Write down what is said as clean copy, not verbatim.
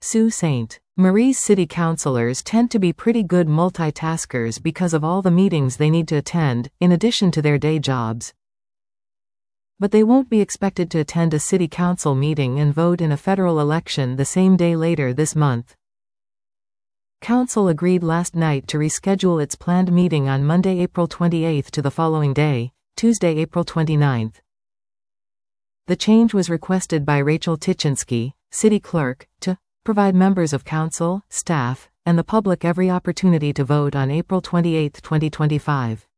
Sault Ste. Marie's city councilors tend to be pretty good multitaskers because of all the meetings they need to attend, in addition to their day jobs. But they won't be expected to attend a city council meeting and vote in a federal election the same day later this month. Council agreed last night to reschedule its planned meeting on Monday, April 28 to the following day, Tuesday, April 29. The change was requested by Rachel Tichinski, city clerk, to provide members of council, staff, and the public every opportunity to vote on April 28, 2025.